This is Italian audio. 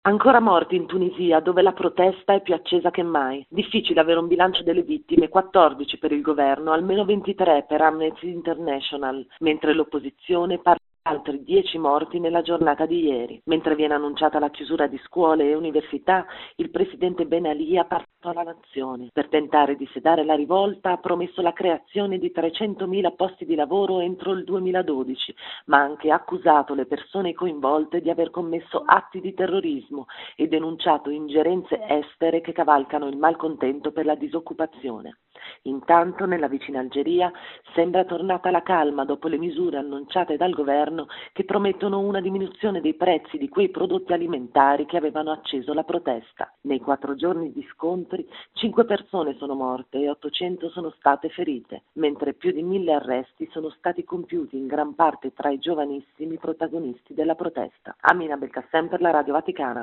Ancora morti in Tunisia, dove la protesta è più accesa che mai. Difficile avere un bilancio delle vittime, 14 per il governo, almeno 23 per Amnesty International, mentre l'opposizione parla di altri 10 morti nella giornata di ieri. Mentre viene annunciata la chiusura di scuole e università, il presidente Ben Ali ha parlato alla nazione. Per tentare di sedare la rivolta ha promesso la creazione di 300.000 posti di lavoro entro il 2012, ma ha anche accusato le persone coinvolte di aver commesso atti di terrorismo e denunciato ingerenze estere che cavalcano il malcontento per la disoccupazione. Intanto, nella vicina Algeria, sembra tornata la calma dopo le misure annunciate dal governo che promettono una diminuzione dei prezzi di quei prodotti alimentari che avevano acceso la protesta. Nei 4 giorni di scontri, 5 persone sono morte e 800 sono state ferite, mentre più di 1.000 arresti sono stati compiuti in gran parte tra i giovanissimi protagonisti della protesta. Amina Belkacem per la Radio Vaticana.